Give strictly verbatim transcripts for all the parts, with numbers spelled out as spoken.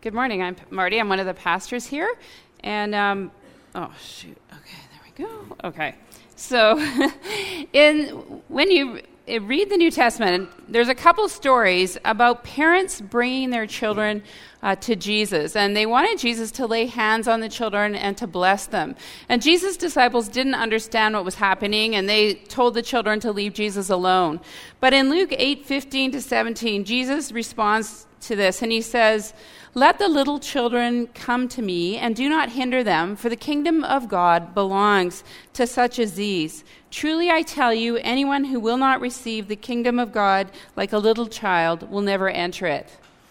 Good morning. I'm Marty. I'm one of the pastors here. And, um, oh, shoot. Okay, there we go. Okay. So, in when you read the New Testament, there's a couple stories about parents bringing their children uh, to Jesus. And they wanted Jesus to lay hands on the children and to bless them. And Jesus' disciples didn't understand what was happening, and they told the children to leave Jesus alone. But in Luke eight fifteen to seventeen, Jesus responds to this, and he says, "Let the little children come to me, and do not hinder them, for the kingdom of God belongs to such as these. Truly I tell you, anyone who will not receive the kingdom of God like a little child will never enter it."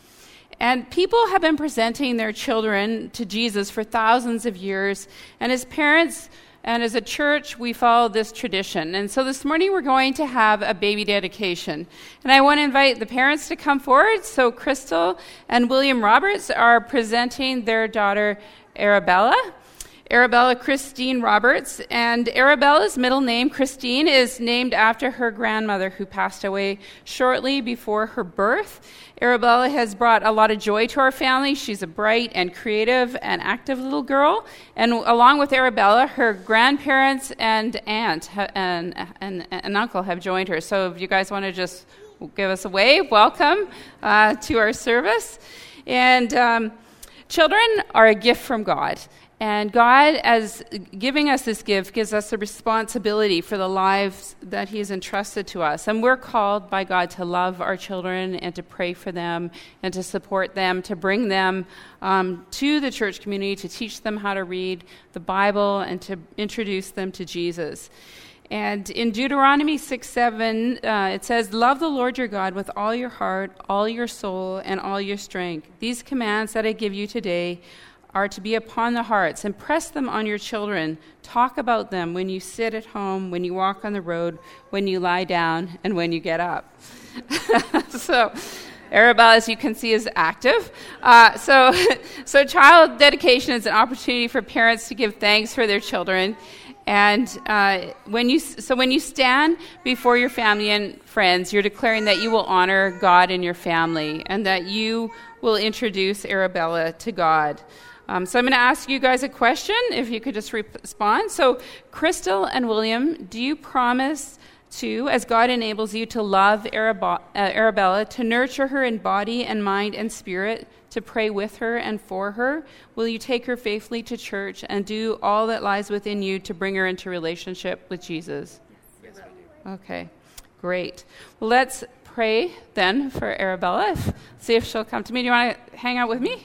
And people have been presenting their children to Jesus for thousands of years, and as parents and as a church, we follow this tradition. And so this morning we're going to have a baby dedication. And I want to invite the parents to come forward. So Crystal and William Roberts are presenting their daughter, Arabella. Arabella Christine Roberts. And Arabella's middle name, Christine, is named after her grandmother who passed away shortly before her birth. Arabella has brought a lot of joy to our family. She's a bright and creative and active little girl. And along with Arabella, her grandparents and aunt ha- and, and, and uncle have joined her. So if you guys want to just give us a wave, welcome uh, to our service. And um, children are a gift from God. And God, as giving us this gift, gives us a responsibility for the lives that he has entrusted to us. And we're called by God to love our children and to pray for them and to support them, to bring them um, to the church community, to teach them how to read the Bible and to introduce them to Jesus. And in Deuteronomy six seven, uh, it says, "Love the Lord your God with all your heart, all your soul, and all your strength. These commands that I give you today are to be upon the hearts. Impress them on your children. Talk about them when you sit at home, when you walk on the road, when you lie down, and when you get up." So, Arabella, as you can see, is active. Uh, so, so child dedication is an opportunity for parents to give thanks for their children. And uh, when you so when you stand before your family and friends, you're declaring that you will honor God in your family and that you will introduce Arabella to God. Um, so I'm going to ask you guys a question, if you could just re- respond. So, Crystal and William, do you promise to, as God enables you, to love Arab- uh, Arabella, to nurture her in body and mind and spirit, to pray with her and for her? Will you take her faithfully to church and do all that lies within you to bring her into relationship with Jesus? Yes, yes I do. Okay, great. Well, let's pray then for Arabella. See if she'll come to me. Do you want to hang out with me?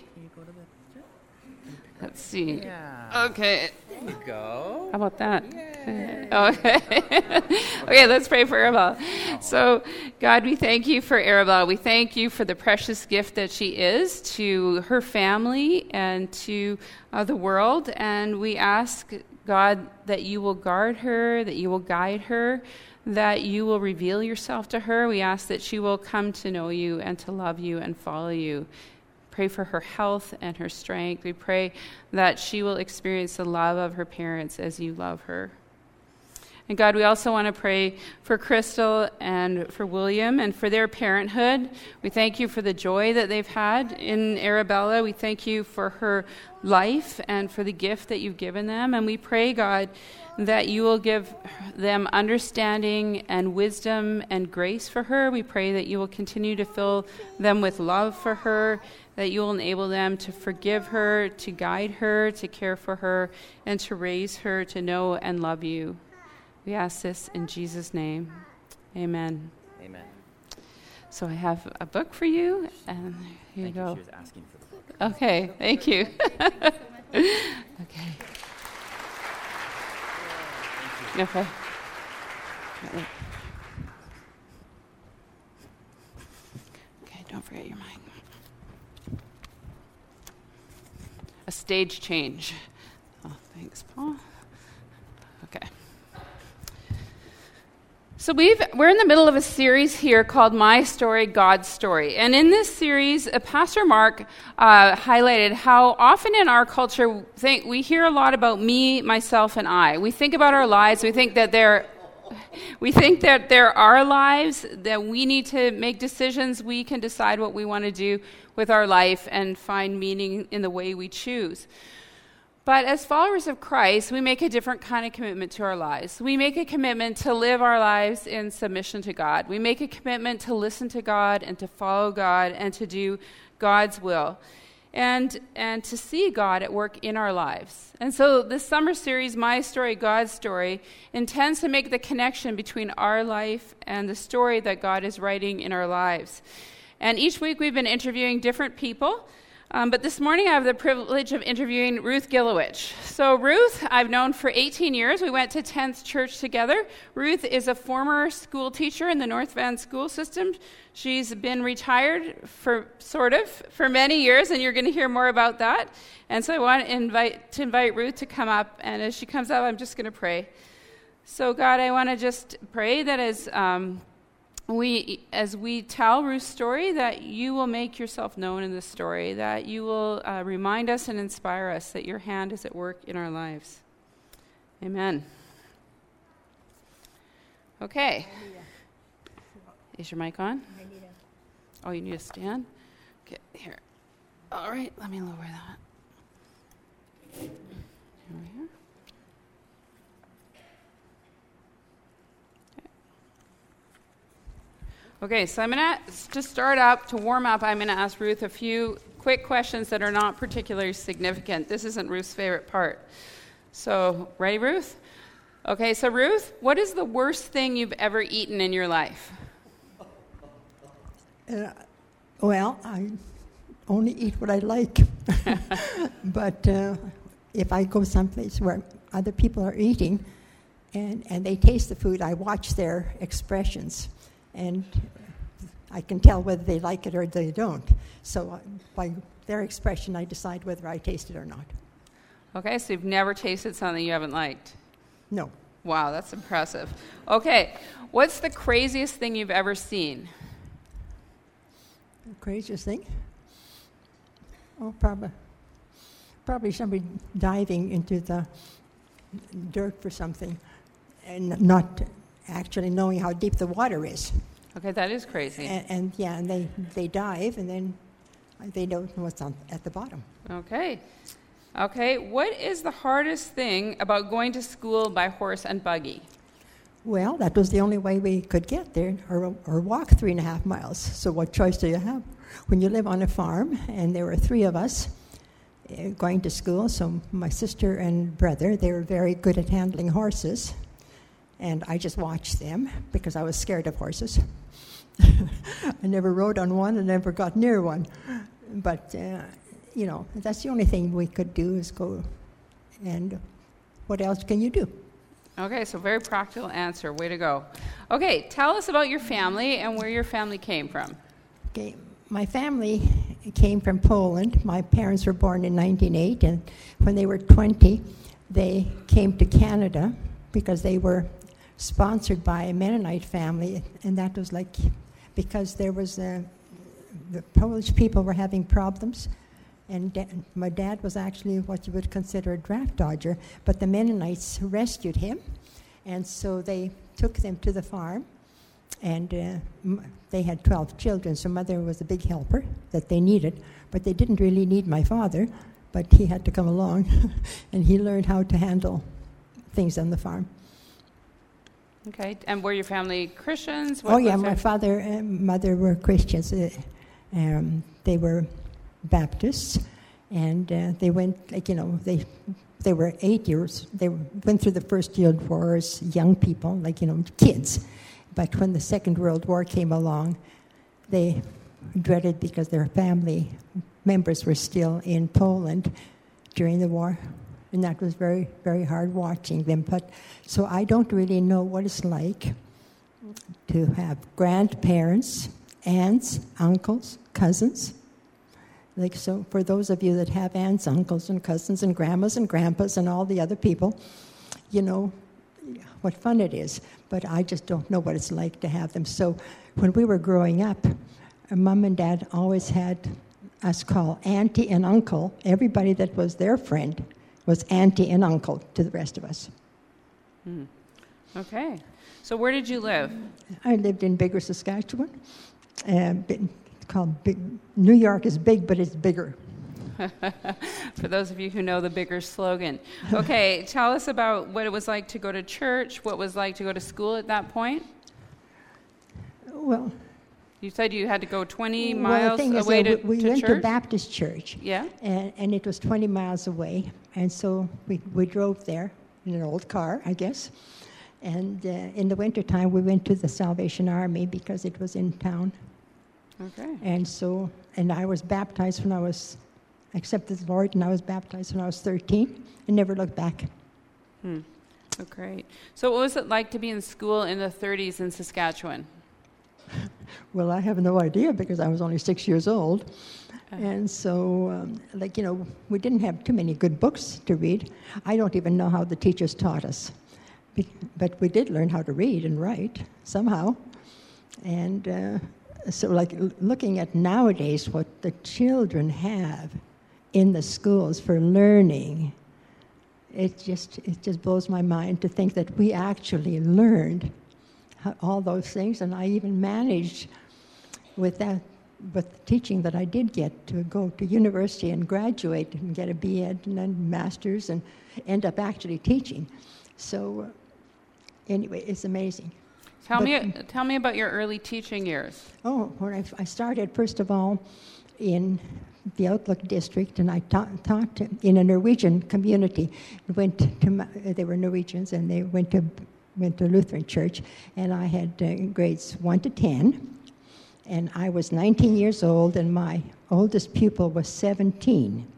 Let's see. Yeah. Okay. There you go. How about that? Yay. Okay. Okay, let's pray for Arabella. So, God, we thank you for Arabella. We thank you for the precious gift that she is to her family and to uh, the world. And we ask, God, that you will guard her, that you will guide her, that you will reveal yourself to her. We ask that she will come to know you and to love you and follow you. Pray for her health and her strength. We pray that she will experience the love of her parents as you love her. And God, we also want to pray for Crystal and for William and for their parenthood. We thank you for the joy that they've had in Arabella. We thank you for her life and for the gift that you've given them. And we pray, God, that you will give them understanding and wisdom and grace for her. We pray that you will continue to fill them with love for her, that you will enable them to forgive her, to guide her, to care for her, and to raise her to know and love you. We ask this in Jesus' name. Amen. Amen. So I have a book for you, and here thank you go. You. She was asking for the book. Okay, thank you. Okay. Okay. Okay, don't forget your mic. A stage change. Oh, thanks, Paul. Okay. So we've, we're in the middle of a series here called My Story, God's Story. And in this series, uh, Pastor Mark uh, highlighted how often in our culture think, we hear a lot about me, myself, and I. We think about our lives. We think that they're we think that there are lives, that we need to make decisions. We can decide what we want to do with our life and find meaning in the way we choose. But as followers of Christ, we make a different kind of commitment to our lives. We make a commitment to live our lives in submission to God. We make a commitment to listen to God and to follow God and to do God's will. And and to see God at work in our lives. And so this summer series, My Story, God's Story, intends to make the connection between our life and the story that God is writing in our lives. And each week we've been interviewing different people. Um, but this morning I have the privilege of interviewing Ruth Gilowich. So Ruth, I've known for eighteen years. We went to tenth Church together. Ruth is a former school teacher in the North Van school system. She's been retired for sort of for many years, and you're going to hear more about that. And so I want to invite to invite Ruth to come up, and as she comes up, I'm just going to pray. So God, I want to just pray that as um, we as we tell Ruth's story, that you will make yourself known in this story, that you will uh, remind us and inspire us that your hand is at work in our lives. Amen. Okay. Is your mic on? Oh, you need a stand? Okay, here. All right, let me lower that. Here we are. Okay, so I'm going to, to start up, to warm up, I'm going to ask Ruth a few quick questions that are not particularly significant. This isn't Ruth's favorite part. So, ready, Ruth? Okay, so Ruth, what is the worst thing you've ever eaten in your life? Uh, well, I only eat what I like. But uh, if I go someplace where other people are eating and, and they taste the food, I watch their expressions. And I can tell whether they like it or they don't. So uh, by their expression, I decide whether I taste it or not. Okay, so you've never tasted something you haven't liked? No. Wow, that's impressive. Okay, what's the craziest thing you've ever seen? The craziest thing? Oh, probably, probably somebody diving into the dirt for something and not actually knowing how deep the water is. Okay, that is crazy. And, and yeah, and they, they dive, and then they don't know what's on, at the bottom. Okay. Okay, what is the hardest thing about going to school by horse and buggy? Well, that was the only way we could get there, or, or walk three and a half miles. So what choice do you have? When you live on a farm, and there were three of us uh, going to school, so my sister and brother, they were very good at handling horses, and I just watched them because I was scared of horses. I never rode on one and never got near one. But, uh, you know, that's the only thing we could do is go, and what else can you do? Okay, so very practical answer. Way to go. Okay, tell us about your family and where your family came from. Okay, my family came from Poland. My parents were born in nineteen oh eight, and when they were twenty, they came to Canada because they were sponsored by a Mennonite family, and that was like because there was a, the Polish people were having problems, and da- my dad was actually what you would consider a draft dodger, but the Mennonites rescued him, and so they took them to the farm, and uh, m- they had twelve children, so mother was a big helper that they needed, but they didn't really need my father, but he had to come along, and he learned how to handle things on the farm. Okay, and were your family Christians? What oh, yeah, was my their- father and mother were Christians. Uh, um, they were Baptists, and uh, they went, like, you know, they they were eight years. They went through the First World War as young people, like, you know, kids. But when the Second World War came along, they dreaded because their family members were still in Poland during the war. And that was very, very hard watching them. But so I don't really know what it's like to have grandparents, aunts, uncles, cousins. Like, so for those of you that have aunts, uncles, and cousins, and grandmas and grandpas, and all the other people, you know what fun it is. But I just don't know what it's like to have them. So when we were growing up, our mom and dad always had us call auntie and uncle. Everybody that was their friend was auntie and uncle to the rest of us. Hmm. Okay. So where did you live? I lived in Bigger, Saskatchewan. Uh, bit- called Big, New York is big, but it's bigger. For those of you who know the Bigger slogan. Okay, tell us about what it was like to go to church, what it was like to go to school at that point. Well, You said you had to go twenty well, the miles thing is away that to, we, we to went church? to Baptist church, Yeah? and, and it was twenty miles away, and so we, we drove there in an old car, I guess. And uh, in the wintertime, we went to the Salvation Army because it was in town. Okay. And so, and I was baptized when I was, accepted the Lord, and I was baptized when I was thirteen, and never looked back. Hmm. Oh, great. So what was it like to be in school in the thirties in Saskatchewan? Well, I have no idea because I was only six years old. Uh, And so, um, like, you know, we didn't have too many good books to read. I don't even know how the teachers taught us. Be- But we did learn how to read and write somehow. And uh, so, like, l- looking at nowadays what the children have in the schools for learning, it just, it just blows my mind to think that we actually learned how- all those things. And I even managed with that, with the teaching that I did get, to go to university and graduate and get a B Ed and then master's and end up actually teaching. So uh, anyway, it's amazing. Tell But- me, tell me about your early teaching years. Oh, when I, I started, first of all, in the Outlook district, and I taught, taught in a Norwegian community. Went to, Ma- they were Norwegians, and they went to went to Lutheran church, and I had uh, grades one to ten. And I was nineteen years old, and my oldest pupil was seventeen.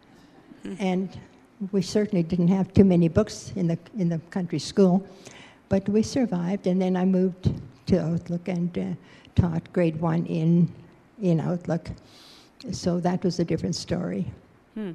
And we certainly didn't have too many books in the in the country school, but we survived. And then I moved to Outlook and uh, taught grade one in in Outlook. So that was a different story. Hmm.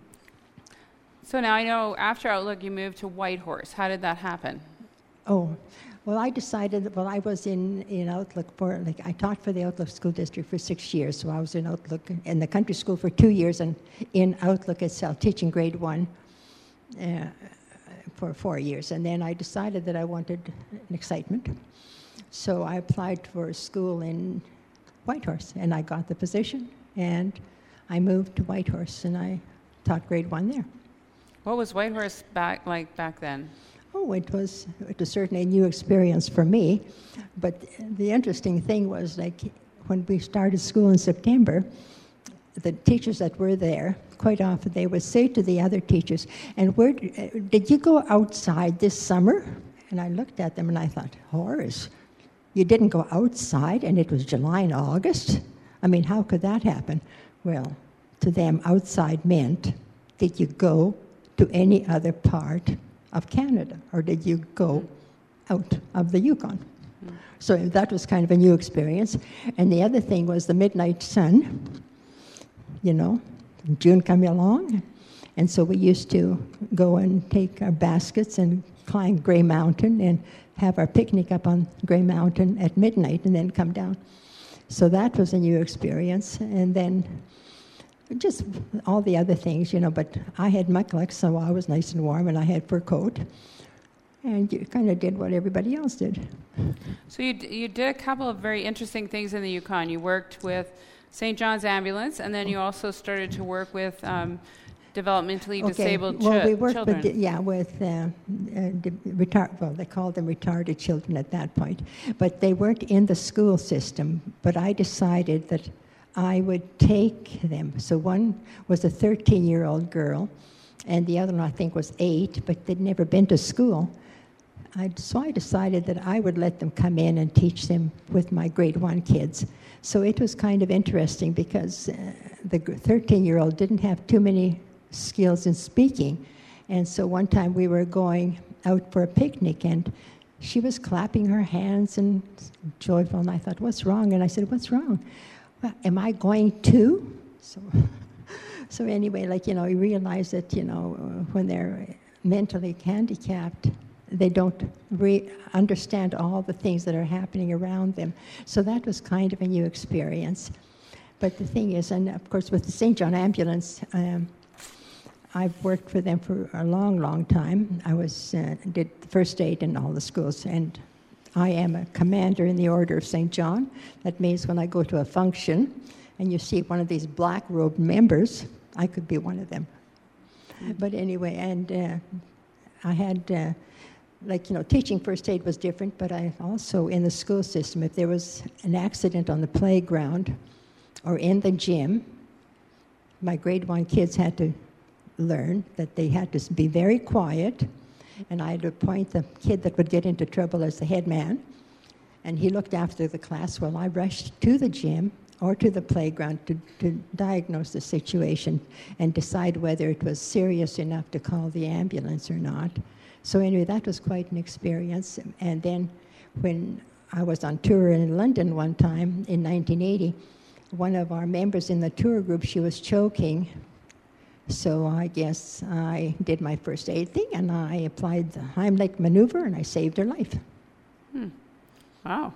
So now I know after Outlook you moved to Whitehorse. How did that happen? Oh, well, I decided that, well, I was in, in Outlook for, like, I taught for the Outlook School District for six years, so I was in Outlook, in the country school for two years, and in Outlook itself, teaching grade one uh, for four years. And then I decided that I wanted an excitement, so I applied for a school in Whitehorse, and I got the position, and I moved to Whitehorse, and I taught grade one there. What was Whitehorse back like back then? Oh, it was, it was certainly a new experience for me. But the interesting thing was, like, when we started school in September, the teachers that were there, quite often they would say to the other teachers, and where did you go outside this summer? And I looked at them and I thought, Horace, you didn't go outside and it was July and August? I mean, how could that happen? Well, to them, outside meant, did you go to any other part of Canada, or did you go out of the Yukon? Mm. So that was kind of a new experience. And the other thing was the midnight sun, you know, June coming along. And so we used to go and take our baskets and climb Grey Mountain and have our picnic up on Grey Mountain at midnight and then come down. So that was a new experience. And then just all the other things, you know, but I had mucklucks, so I was nice and warm, and I had fur coat. And you kind of did what everybody else did. So you d- you did a couple of very interesting things in the Yukon. You worked with Saint John's Ambulance, and then you also started to work with um, developmentally Okay, disabled well, chi- we worked children. with, the- yeah, with uh, uh, the retard, well, they called them retarded children at that point. But they weren't in the school system, but I decided that I would take them. So one was a thirteen-year-old girl, and the other one, I think, was eight, but they'd never been to school. I, so I decided that I would let them come in and teach them with my grade one kids. So it was kind of interesting because uh, the thirteen-year-old didn't have too many skills in speaking. And so one time we were going out for a picnic, and she was clapping her hands and joyful, and I thought, what's wrong? And I said, what's wrong? Well, am I going to? So, so anyway, like, you know, you realize that, you know, uh, when they're mentally handicapped, they don't re- understand all the things that are happening around them. So that was kind of a new experience. But the thing is, and of course with the Saint John Ambulance, um, I've worked for them for a long, long time. I was uh, did the first aid in all the schools, and I am a commander in the Order of Saint John. That means when I go to a function and you see one of these black-robed members, I could be one of them. But anyway, and uh, I had, uh, like, you know, teaching first aid was different, but I also, in the school system, if there was an accident on the playground or in the gym, my grade one kids had to learn that they had to be very quiet, and I had to appoint the kid that would get into trouble as the head man, and he looked after the class while I rushed to the gym or to the playground to, to diagnose the situation and decide whether it was serious enough to call the ambulance or not. So anyway, that was quite an experience. And then when I was on tour in London one time in nineteen eighty, one of our members in the tour group, she was choking. So I guess I did my first aid thing, and I applied the Heimlich maneuver, and I saved her life. Hmm. Wow.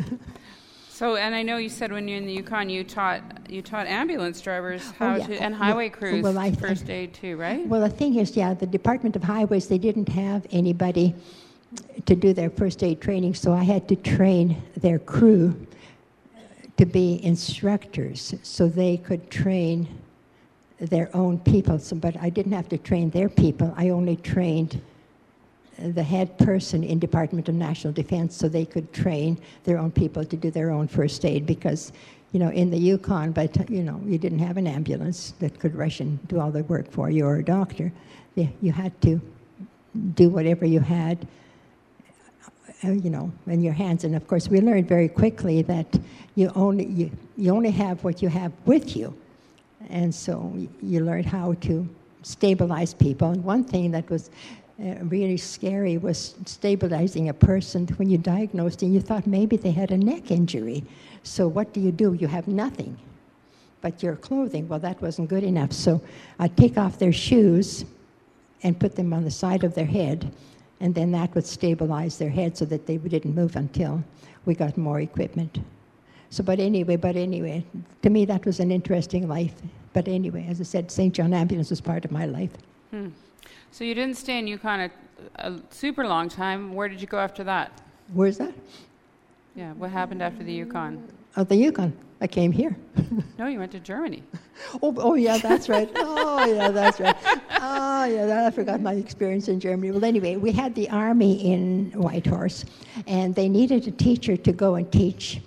So, and I know you said when you're in the Yukon, you taught you taught ambulance drivers how oh, yeah. to, and highway well, crews well, I, first aid too, right? Well, the thing is, yeah, the Department of Highways, they didn't have anybody to do their first aid training, so I had to train their crew to be instructors so they could train their own people. So, but I didn't have to train their people. I only trained the head person in Department of National Defense so they could train their own people to do their own first aid, because, you know, in the Yukon, but, you know, you didn't have an ambulance that could rush and do all the work for you, or a doctor. You had to do whatever you had, you know, in your hands. And of course, we learned very quickly that you only, you, you only have what you have with you. And so you learned how to stabilize people. And one thing that was Uh, really scary was stabilizing a person when you diagnosed and you thought maybe they had a neck injury. So what do you do? You have nothing but your clothing. Well, that wasn't good enough. So I'd take off their shoes and put them on the side of their head, and then that would stabilize their head so that they didn't move until we got more equipment. So, but anyway, but anyway, to me that was an interesting life. But anyway, as I said, Saint John Ambulance was part of my life. Hmm. So you didn't stay in Yukon a, a super long time. Where did you go after that? Where's that? Yeah, what happened after the Yukon? Oh, the Yukon. I came here. No, you went to Germany. Oh, oh yeah, that's right. Oh, yeah, that's right. Oh, yeah, I forgot my experience in Germany. Well, anyway, we had the army in Whitehorse, and they needed a teacher to go and teach.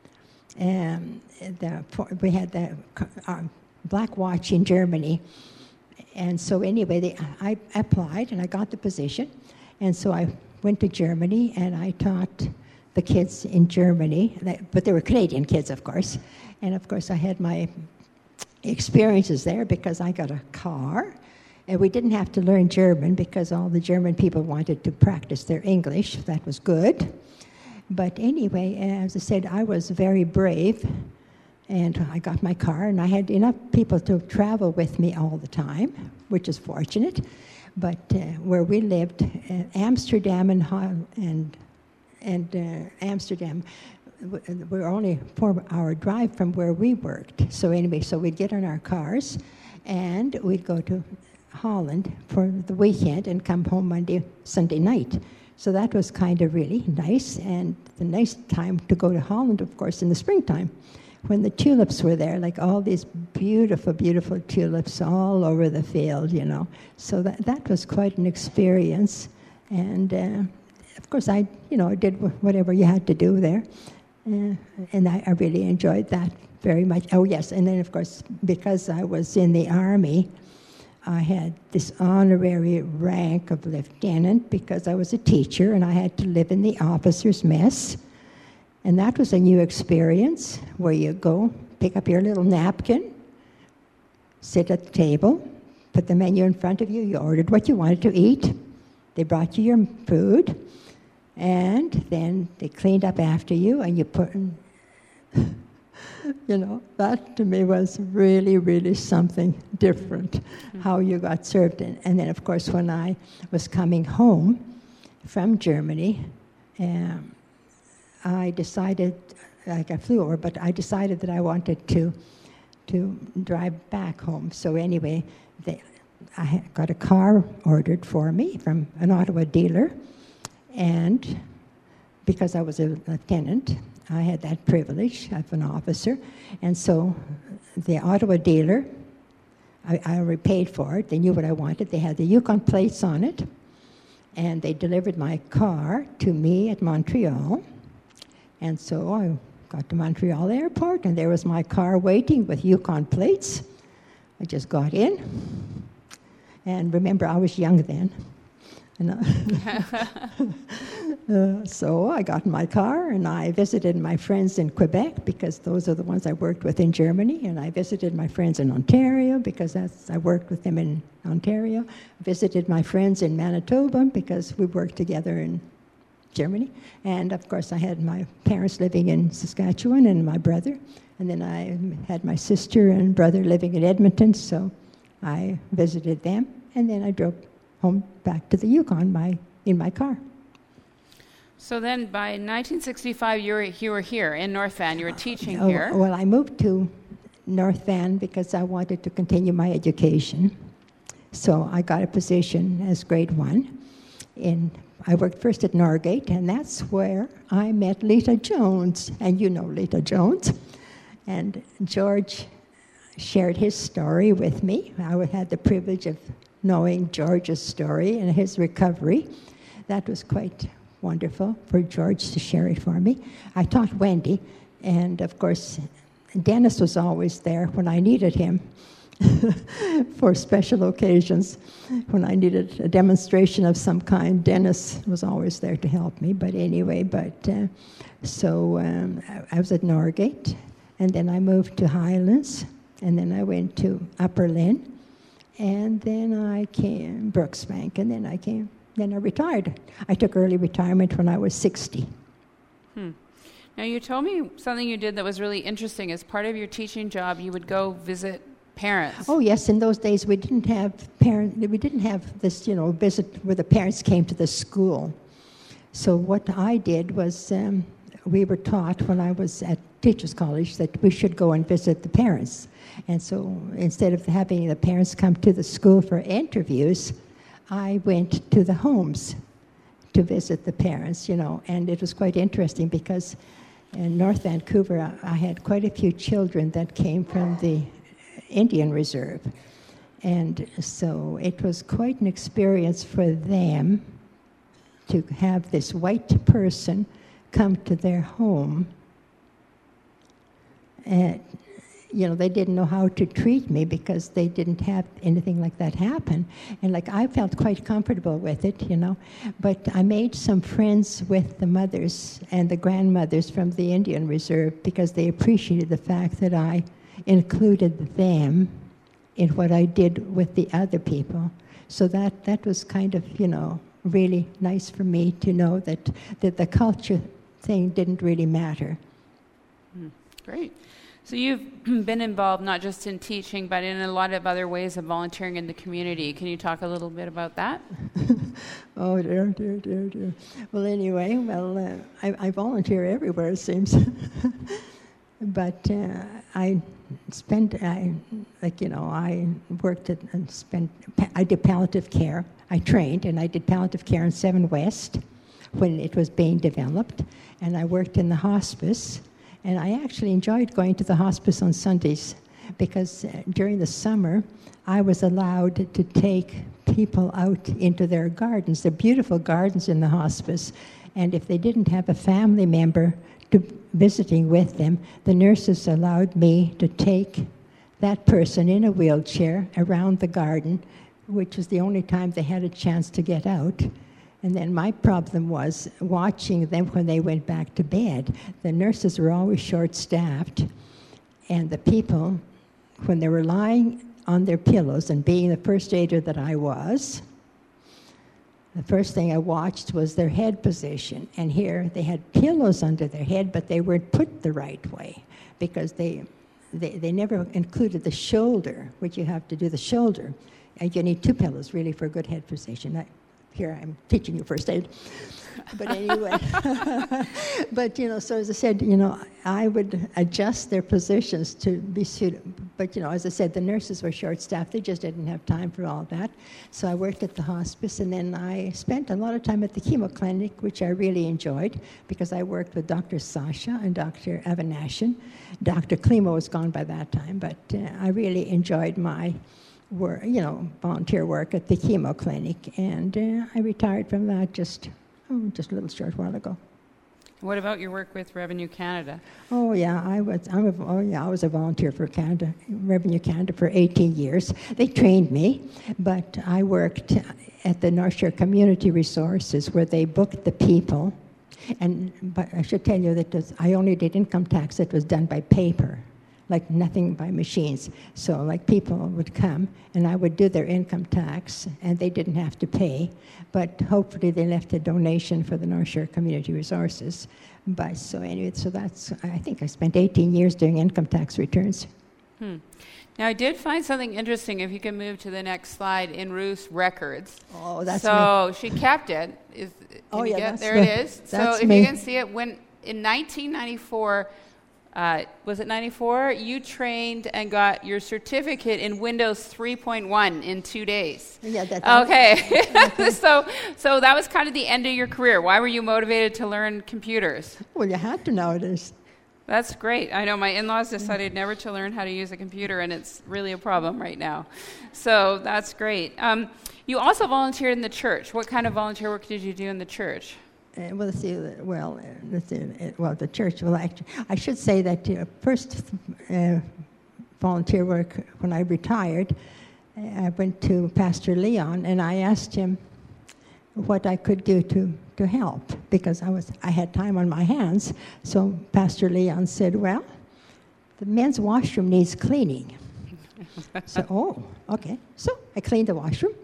Um, the, we had the uh, Black Watch in Germany. And so anyway, they, I applied and I got the position. And so I went to Germany and I taught the kids in Germany, but they were Canadian kids, of course. And of course, I had my experiences there because I got a car. And we didn't have to learn German because all the German people wanted to practice their English. That was good. But anyway, as I said, I was very brave. And I got my car, and I had enough people to travel with me all the time, which is fortunate. But uh, where we lived, uh, Amsterdam and and and uh, Amsterdam, we were only a four-hour drive from where we worked. So anyway, so we'd get in our cars, and we'd go to Holland for the weekend and come home Monday, Sunday night. So that was kind of really nice, and the nice time to go to Holland, of course, in the springtime, when the tulips were there, like all these beautiful, beautiful tulips all over the field, you know. So that that was quite an experience. And, uh, of course, I, you know, did whatever you had to do there. Uh, and I, I really enjoyed that very much. Oh, yes, and then, of course, because I was in the Army, I had this honorary rank of lieutenant because I was a teacher, and I had to live in the officers' mess. And that was a new experience where you go, pick up your little napkin, sit at the table, put the menu in front of you, you ordered what you wanted to eat, they brought you your food, and then they cleaned up after you, and you put in, you know, that to me was really, really something different, mm-hmm. how you got served. And, and then, of course, when I was coming home from Germany, um, I decided, like I flew over, but I decided that I wanted to to drive back home. So anyway, they, I got a car ordered for me from an Ottawa dealer, and because I was a lieutenant, I had that privilege of an officer. And so the Ottawa dealer, I, I already paid for it. They knew what I wanted. They had the Yukon plates on it. And they delivered my car to me at Montreal. And so I got to Montreal airport, and there was my car waiting with Yukon plates. I just got in. And remember, I was young then. And, uh, uh, so I got in my car, and I visited my friends in Quebec, because those are the ones I worked with in Germany. And I visited my friends in Ontario, because that's, I worked with them in Ontario. Visited my friends in Manitoba, because we worked together in Germany. And of course, I had my parents living in Saskatchewan and my brother. And then I had my sister and brother living in Edmonton, so I visited them. And then I drove home back to the Yukon my, in my car. So then by nineteen sixty-five, you were, you were here in North Van. You were teaching Oh, here. well, I moved to North Van because I wanted to continue my education. So I got a position as grade one. In, I worked first at Norgate, and that's where I met Lita Jones. And you know Lita Jones. And George shared his story with me. I had the privilege of knowing George's story and his recovery. That was quite wonderful for George to share it for me. I taught Wendy, and of course, Dennis was always there when I needed him for special occasions. When I needed a demonstration of some kind, Dennis was always there to help me. But anyway, but uh, so um, I was at Norgate, and then I moved to Highlands, and then I went to Upper Lynn, and then I came Brooksbank, and then I came, then I retired. I took early retirement when I was sixty. Hmm. Now, you told me something you did that was really interesting. As part of your teaching job, you would go visit parents. Oh yes, in those days we didn't have parent. We didn't have this, you know, visit where the parents came to the school. So what I did was, um, we were taught when I was at Teachers College that we should go and visit the parents. And so instead of having the parents come to the school for interviews, I went to the homes to visit the parents, you know. And it was quite interesting because in North Vancouver, I, I had quite a few children that came from the Indian Reserve. And so it was quite an experience for them to have this white person come to their home. And, you know, they didn't know how to treat me because they didn't have anything like that happen. And, like, I felt quite comfortable with it, you know. But I made some friends with the mothers and the grandmothers from the Indian Reserve because they appreciated the fact that I included them in what I did with the other people. So that, that was kind of, you know, really nice for me to know that, that the culture thing didn't really matter. Mm, great. So you've been involved not just in teaching, but in a lot of other ways of volunteering in the community. Can you talk a little bit about that? Oh, dear, dear, dear, dear. Well, anyway, well, uh, I, I volunteer everywhere, it seems. But uh, I spent, I, like, you know, I worked at and spent, I did palliative care. I trained, and I did palliative care in Seven West when it was being developed. And I worked in the hospice. And I actually enjoyed going to the hospice on Sundays because uh, during the summer, I was allowed to take people out into their gardens. They're beautiful gardens in the hospice. And if they didn't have a family member to visiting with them, the nurses allowed me to take that person in a wheelchair around the garden, which was the only time they had a chance to get out. And then my problem was watching them when they went back to bed. The nurses were always short-staffed, and the people, when they were lying on their pillows, and being the first aider that I was, the first thing I watched was their head position. And here they had pillows under their head, but they weren't put the right way because they, they, they never included the shoulder, which you have to do the shoulder. And you need two pillows, really, for a good head position. I, here I'm teaching you first aid. But anyway, but, you know, so as I said, you know, I would adjust their positions to be suited. But, you know, as I said, the nurses were short-staffed. They just didn't have time for all that. So I worked at the hospice, and then I spent a lot of time at the chemo clinic, which I really enjoyed, because I worked with Doctor Sasha and Doctor Avanashian. Doctor Klimo was gone by that time, but uh, I really enjoyed my work, you know, volunteer work at the chemo clinic. And uh, I retired from that just... Oh, just a little short while ago. What about your work with Revenue Canada? Oh yeah, I was. I'm a, oh yeah, I was a volunteer for Canada, Revenue Canada for eighteen years. They trained me, but I worked at the North Shore Community Resources, where they booked the people. And but I should tell you that was, I only did income tax that was done by paper, like nothing by machines. So like people would come and I would do their income tax and they didn't have to pay, but hopefully they left a donation for the North Shore Community Resources. But so anyway, so that's, I think I spent eighteen years doing income tax returns. Hmm. Now I did find something interesting, if you can move to the next slide, in Ruth's records. Oh, that's so me. she kept it. Is, can oh, you yeah, get, that's there me. it is. So That's if me. you can see it, when in nineteen ninety-four, Uh, was it ninety-four? You trained and got your certificate in Windows three point one in two days. Yeah, that's okay. so, so that was kind of the end of your career. Why were you motivated to learn computers? Well, you had to nowadays. That's great. I know my in-laws decided never to learn how to use a computer, and it's really a problem right now. So that's great. Um, you also volunteered in the church. What kind of volunteer work did you do in the church? Uh, well, let's see. Well, uh, let's see. Uh, well, the church. Well, actually, I should say that uh, first uh, volunteer work when I retired, uh, I went to Pastor Leon and I asked him what I could do to to help, because I was I had time on my hands. So Pastor Leon said, "Well, the men's washroom needs cleaning." So, oh, okay. So I cleaned the washroom.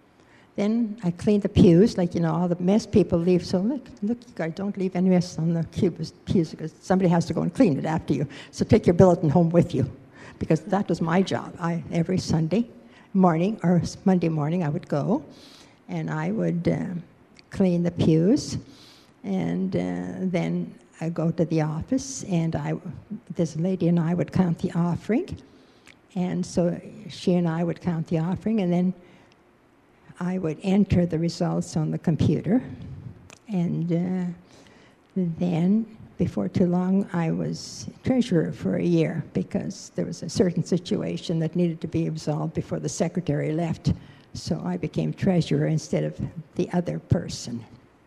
Then I cleaned the pews, like, you know, all the mess people leave. So look, look, you guys, don't leave any mess on the pews, because somebody has to go and clean it after you. So take your bulletin home with you, because that was my job. I every Sunday morning or Monday morning I would go, and I would uh, clean the pews, and uh, then I go to the office, and I, this lady and I would count the offering, and so she and I would count the offering, and then I would enter the results on the computer, and uh, then before too long I was treasurer for a year, because there was a certain situation that needed to be resolved before the secretary left, so I became treasurer instead of the other person.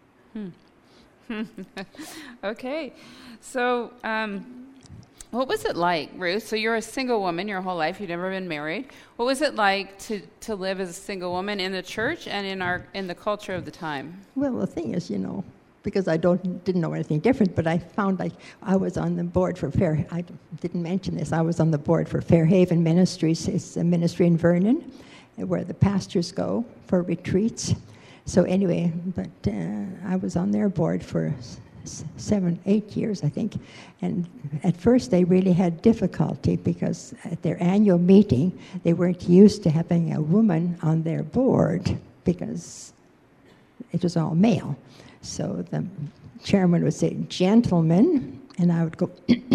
Hmm. Okay, so um, what was it like, Ruth? So you're a single woman your whole life. You've never been married. What was it like to, to live as a single woman in the church and in our in the culture of the time? Well, the thing is, you know, because I don't didn't know anything different, but I found like I was on the board for Fair. I didn't mention this. I was on the board for Fairhaven Ministries. It's a ministry in Vernon, where the pastors go for retreats. So anyway, but uh, I was on their board for seven, eight years, I think. And at first they really had difficulty, because at their annual meeting, they weren't used to having a woman on their board, because it was all male. So the chairman would say, "Gentlemen," and I would go,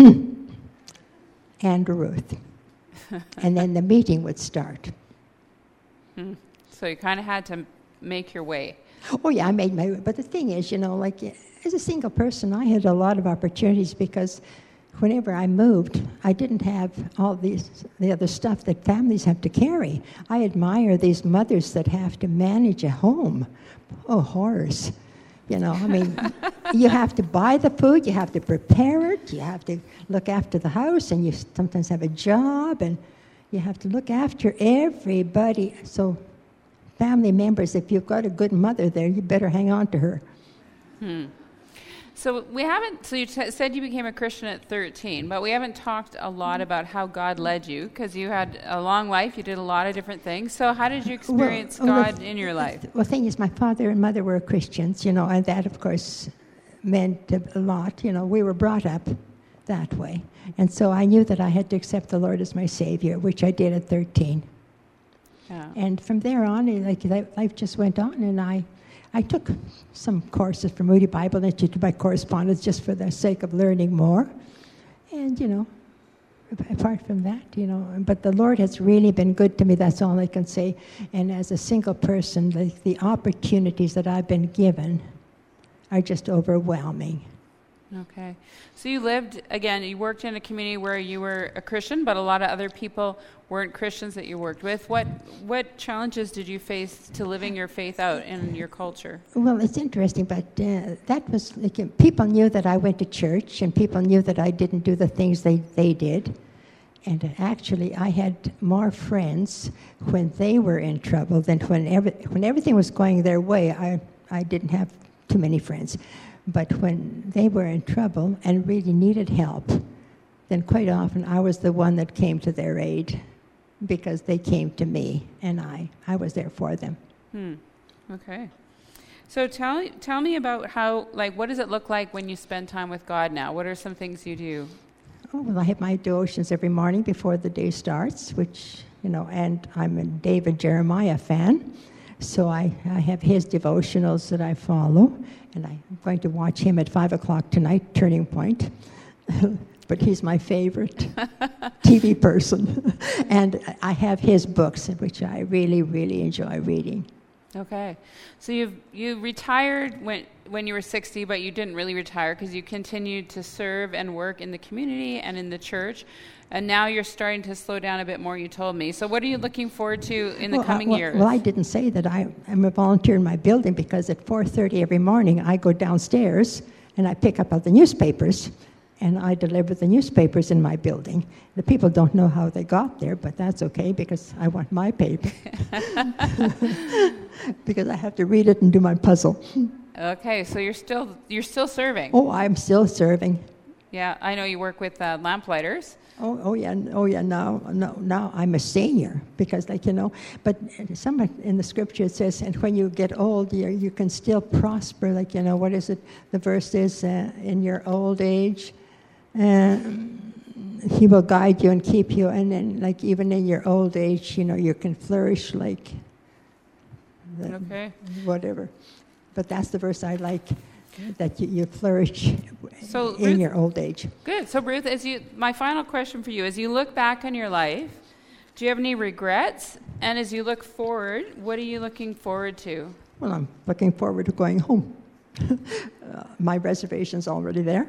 "And Ruth." And then the meeting would start. Hmm. So you kind of had to make your way. Oh yeah, I made my way. But the thing is, you know, like, as a single person, I had a lot of opportunities, because whenever I moved, I didn't have all these the other stuff that families have to carry. I admire these mothers that have to manage a home. Oh, horrors. You know, I mean, you have to buy the food, you have to prepare it, you have to look after the house, and you sometimes have a job, and you have to look after everybody. So family members, if you've got a good mother there, you better hang on to her. Hmm. So we haven't, so you t- said you became a Christian at thirteen, but we haven't talked a lot about how God led you, because you had a long life, you did a lot of different things. So how did you experience well, well, God the, in your life? Well, the thing is, my father and mother were Christians, you know, and that, of course, meant a lot. You know, we were brought up that way. And so I knew that I had to accept the Lord as my Savior, which I did at thirteen. Yeah. And from there on, like, life just went on, and I I took some courses from Moody Bible Institute by correspondence just for the sake of learning more. And, you know, apart from that, you know, but the Lord has really been good to me, that's all I can say. And as a single person, the, the opportunities that I've been given are just overwhelming. Okay. So you lived, again, you worked in a community where you were a Christian, but a lot of other people weren't Christians that you worked with. What what challenges did you face to living your faith out in your culture? Well, it's interesting, but uh, that was, like, uh, people knew that I went to church, and people knew that I didn't do the things they, they did. And uh, actually, I had more friends when they were in trouble than when, every, when everything was going their way. I, I didn't have too many friends. But when they were in trouble and really needed help, then quite often I was the one that came to their aid because they came to me, and I, I was there for them. Hmm. Okay. So tell tell me about how, like, what does it look like when you spend time with God now? What are some things you do? Oh, well, I have my devotions every morning before the day starts, which, you know, and I'm a David Jeremiah fan. So I, I have his devotionals that I follow, and I'm going to watch him at five o'clock tonight, Turning Point. But he's my favorite T V person. And I have his books, which I really, really enjoy reading. Okay. So you've you retired when when you were sixty, but you didn't really retire because you continued to serve and work in the community and in the church. And now you're starting to slow down a bit more, you told me. So what are you looking forward to in the well, coming I, well, years? Well, I didn't say that. I, I'm a volunteer in my building because at four thirty every morning I go downstairs and I pick up all the newspapers, and I deliver the newspapers in my building. The people don't know how they got there, but that's okay because I want my paper. Because I have to read it and do my puzzle. Okay, so you're still you're still serving. Oh, I'm still serving. Yeah, I know you work with uh, Lamplighters. Oh, oh yeah, oh yeah. Now, no, now I'm a senior because, like, you know. But somewhere in the scripture it says, "And when you get old, you you can still prosper." Like, you know, what is it? The verse is, uh, "In your old age, uh, He will guide you and keep you." And then, like, even in your old age, you know, you can flourish like. The, okay. Whatever, but that's the verse I like. That you, you flourish so, in Ruth, your old age. Good. So, Ruth, as you, my final question for you: as you look back on your life, do you have any regrets? And as you look forward, what are you looking forward to? Well, I'm looking forward to going home. uh, my reservation's already there.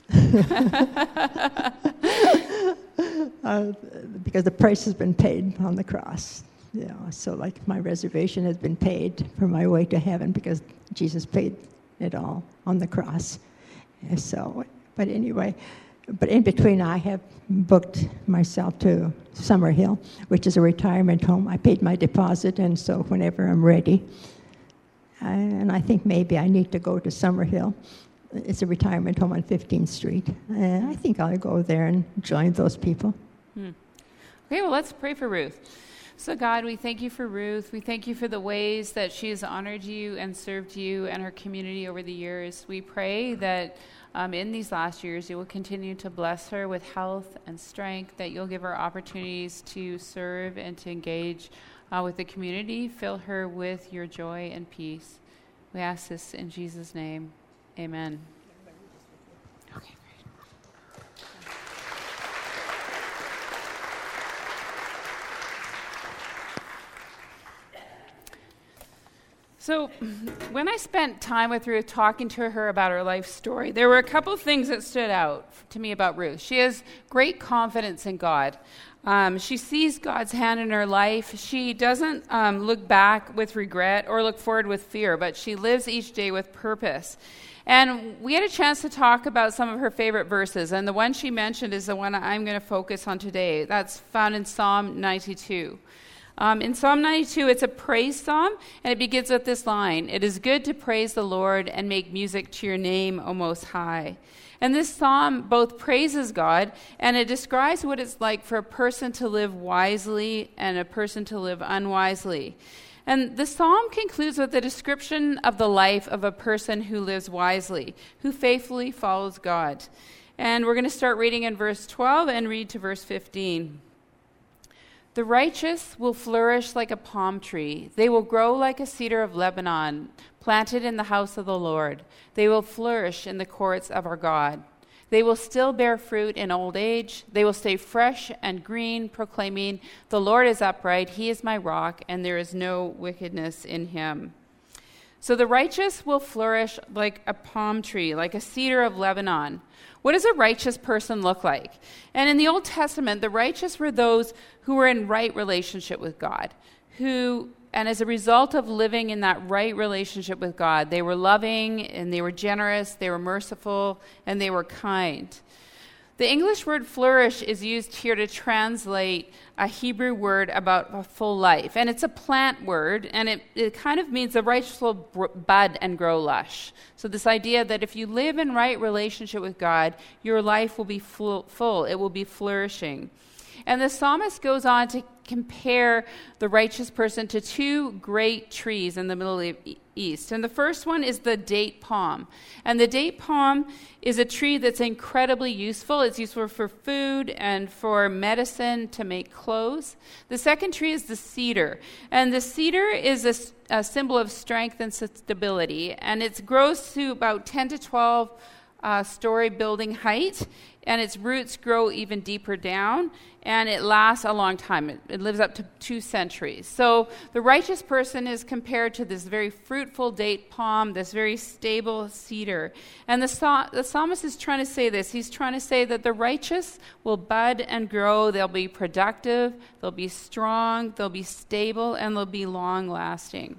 uh, because the price has been paid on the cross. Yeah, so like my reservation has been paid for my way to heaven because Jesus paid it all on the cross. And so, but anyway, but in between I have booked myself to Summerhill, which is a retirement home. I paid my deposit, and so whenever I'm ready, I, and I think maybe I need to go to Summerhill. It's a retirement home on fifteenth street. And I think I'll go there and join those people. Hmm. Okay, well, let's pray for Ruth. So, God, we thank you for Ruth. We thank you for the ways that she has honored you and served you and her community over the years. We pray that um, in these last years you will continue to bless her with health and strength, that you'll give her opportunities to serve and to engage uh, with the community. Fill her with your joy and peace. We ask this in Jesus' name. Amen. Okay. So when I spent time with Ruth talking to her about her life story, there were a couple of things that stood out to me about Ruth. She has great confidence in God. Um, she sees God's hand in her life. She doesn't um, look back with regret or look forward with fear, but she lives each day with purpose. And we had a chance to talk about some of her favorite verses, and the one she mentioned is the one I'm going to focus on today. That's found in Psalm ninety-two. Um, in Psalm ninety-two, it's a praise psalm, and it begins with this line: "It is good to praise the Lord and make music to your name, O Most High." And this psalm both praises God, and it describes what it's like for a person to live wisely and a person to live unwisely. And the psalm concludes with a description of the life of a person who lives wisely, who faithfully follows God. And we're going to start reading in verse twelve and read to verse fifteen. The righteous will flourish like a palm tree. They will grow like a cedar of Lebanon, planted in the house of the Lord. They will flourish in the courts of our God. They will still bear fruit in old age. They will stay fresh and green, proclaiming, "The Lord is upright, he is my rock, and there is no wickedness in him." So the righteous will flourish like a palm tree, like a cedar of Lebanon. What does a righteous person look like? And in the Old Testament, the righteous were those who were in right relationship with God, who, and as a result of living in that right relationship with God, they were loving and they were generous, they were merciful, and they were kind. The English word flourish is used here to translate a Hebrew word about a full life. And it's a plant word, and it, it kind of means the righteous will bud and grow lush. So this idea that if you live in right relationship with God, your life will be full, full. It will be flourishing. And the psalmist goes on to compare the righteous person to two great trees in the Middle East. And the first one is the date palm. And the date palm is a tree that's incredibly useful. It's useful for food and for medicine to make clothes. The second tree is the cedar. And the cedar is a, a symbol of strength and stability. And it grows to about ten to twelve uh, story building height. And its roots grow even deeper down, and it lasts a long time. It, it lives up to two centuries. So the righteous person is compared to this very fruitful date palm, this very stable cedar. And the, the psalmist is trying to say this. He's trying to say that the righteous will bud and grow. They'll be productive, they'll be strong, they'll be stable, and they'll be long-lasting.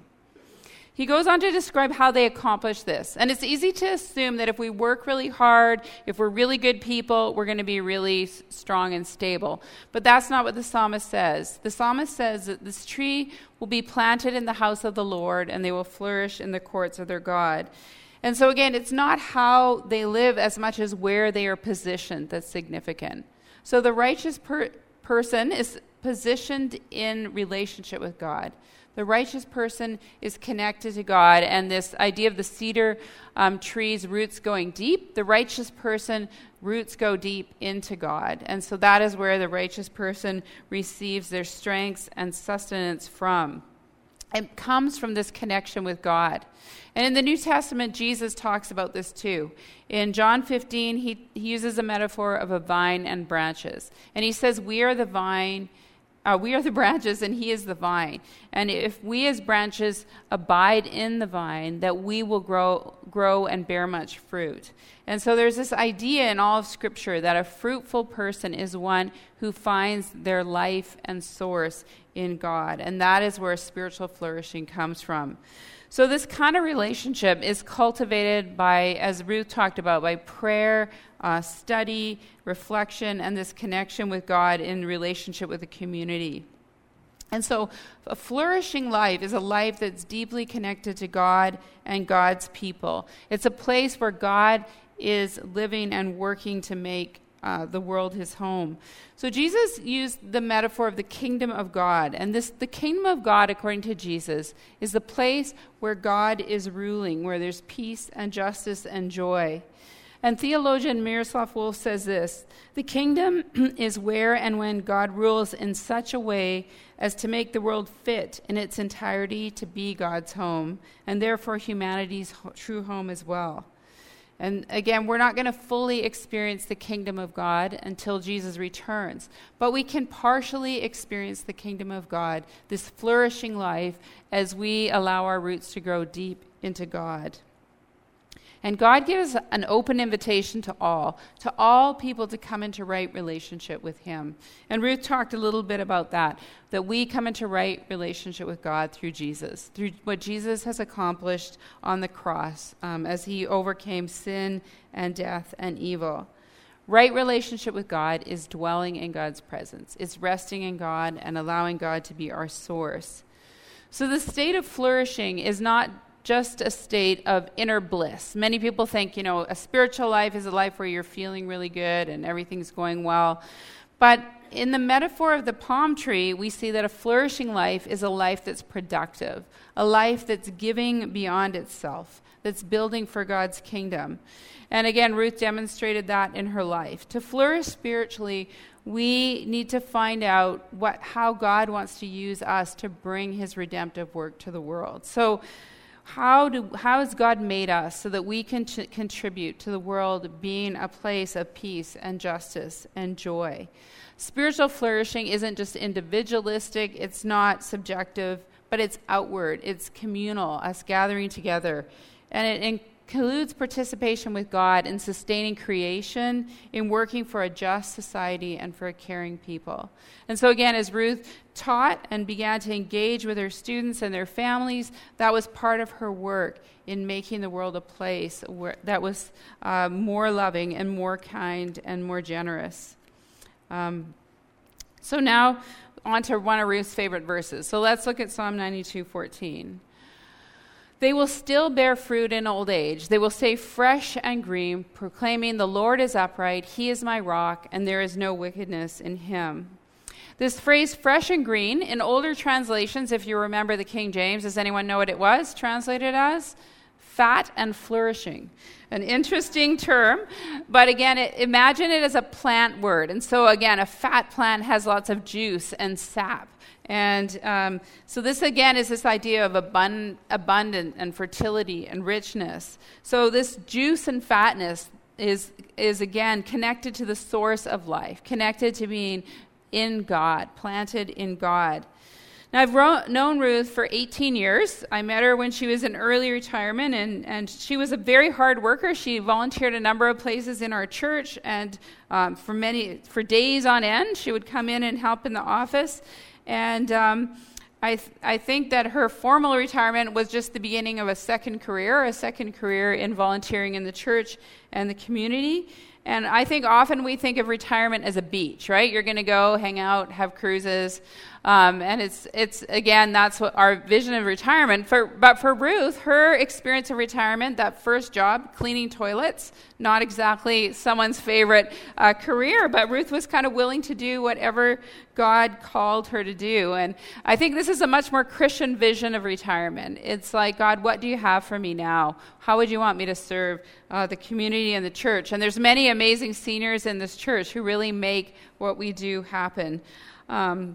He goes on to describe how they accomplish this. And it's easy to assume that if we work really hard, if we're really good people, we're going to be really s- strong and stable. But that's not what the psalmist says. The psalmist says that this tree will be planted in the house of the Lord, and they will flourish in the courts of their God. And so again, it's not how they live as much as where they are positioned that's significant. So the righteous per- person is positioned in relationship with God. The righteous person is connected to God, and this idea of the cedar um, tree's roots going deep, the righteous person roots go deep into God. And so that is where the righteous person receives their strengths and sustenance from. It comes from this connection with God. And in the New Testament, Jesus talks about this too. In John fifteen, he, he uses a metaphor of a vine and branches. And he says, we are the vine, Uh, we are the branches and he is the vine. And if we as branches abide in the vine, that we will grow grow and bear much fruit. And so there's this idea in all of Scripture that a fruitful person is one who finds their life and source in God. And that is where spiritual flourishing comes from. So this kind of relationship is cultivated by, as Ruth talked about, by prayer, uh, study, reflection, and this connection with God in relationship with the community. And so a flourishing life is a life that's deeply connected to God and God's people. It's a place where God is living and working to make Uh, the world his home. So Jesus used the metaphor of the kingdom of God. And this, the kingdom of God, according to Jesus, is the place where God is ruling, where there's peace and justice and joy. And theologian Miroslav Volf says this: the kingdom is where and when God rules in such a way as to make the world fit in its entirety to be God's home, and therefore humanity's ho- true home as well. And again, we're not going to fully experience the kingdom of God until Jesus returns. But we can partially experience the kingdom of God, this flourishing life, as we allow our roots to grow deep into God. And God gives an open invitation to all, to all people to come into right relationship with him. And Ruth talked a little bit about that, that we come into right relationship with God through Jesus, through what Jesus has accomplished on the cross um, as he overcame sin and death and evil. Right relationship with God is dwelling in God's presence. It's resting in God and allowing God to be our source. So the state of flourishing is not just a state of inner bliss. Many people think, you know, a spiritual life is a life where you're feeling really good and everything's going well. But in the metaphor of the palm tree, we see that a flourishing life is a life that's productive, a life that's giving beyond itself, that's building for God's kingdom. And again, Ruth demonstrated that in her life. To flourish spiritually, we need to find out what how God wants to use us to bring his redemptive work to the world. So how do how has God made us so that we can ch- contribute to the world being a place of peace and justice and joy? Spiritual flourishing isn't just individualistic, it's not subjective, but it's outward, it's communal, us gathering together. And it includes participation with God in sustaining creation, in working for a just society and for a caring people. And so again, as Ruth taught and began to engage with her students and their families, that was part of her work in making the world a place where, that was uh, more loving and more kind and more generous. Um, so now on to one of Ruth's favorite verses. So let's look at Psalm ninety-two fourteen. They will still bear fruit in old age. They will stay fresh and green, proclaiming, the Lord is upright, he is my rock, and there is no wickedness in him. This phrase, fresh and green, in older translations, if you remember the King James, does anyone know what it was translated as? Fat and flourishing. An interesting term, but again, it, imagine it as a plant word. And so again, a fat plant has lots of juice and sap. And um, so this, again, is this idea of abund- abundant and fertility and richness. So this juice and fatness is, is, again, connected to the source of life, connected to being in God, planted in God. Now, I've ro- known Ruth for eighteen years. I met her when she was in early retirement, and, and she was a very hard worker. She volunteered a number of places in our church, and um, for many for days on end, she would come in and help in the office. And um, I th- I think that her formal retirement was just the beginning of a second career, a second career in volunteering in the church and the community. And I think often we think of retirement as a beach, right? You're going to go hang out, have cruises. Um, and it's, it's again, that's what our vision of retirement. For, but for Ruth, her experience of retirement, that first job, cleaning toilets, not exactly someone's favorite uh, career, but Ruth was kind of willing to do whatever God called her to do. And I think this is a much more Christian vision of retirement. It's like, God, what do you have for me now? How would you want me to serve uh, the community and the church? And there's many amazing seniors in this church who really make what we do happen. Um,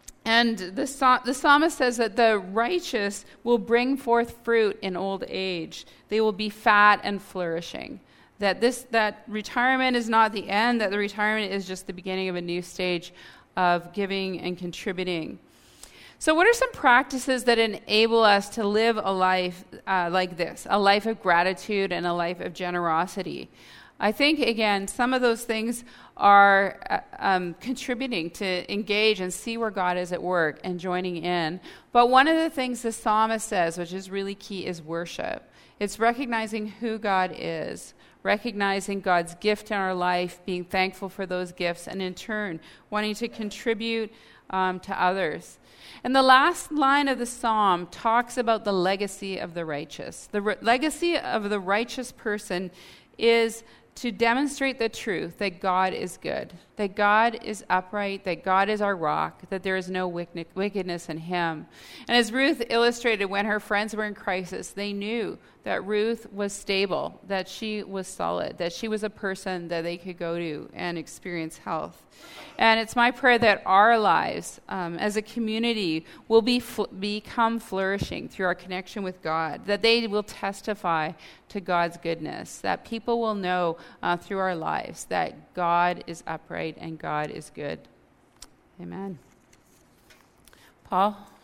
And the, the psalmist says that the righteous will bring forth fruit in old age. They will be fat and flourishing. That this that retirement is not the end, that the retirement is just the beginning of a new stage of giving and contributing. So what are some practices that enable us to live a life uh, like this, a life of gratitude and a life of generosity? I think, again, some of those things are uh, um, contributing to engage and see where God is at work and joining in. But one of the things the psalmist says, which is really key, is worship. It's recognizing who God is, recognizing God's gift in our life, being thankful for those gifts, and in turn, wanting to contribute um, to others. And the last line of the psalm talks about the legacy of the righteous. The re- legacy of the righteous person is to demonstrate the truth that God is good, that God is upright, that God is our rock, that there is no wickedness in him. And as Ruth illustrated, when her friends were in crisis, they knew that Ruth was stable, that she was solid, that she was a person that they could go to and experience health. And it's my prayer that our lives um, as a community will be fl- become flourishing through our connection with God, that they will testify to God's goodness, that people will know uh, through our lives that God is upright and God is good. Amen. Paul?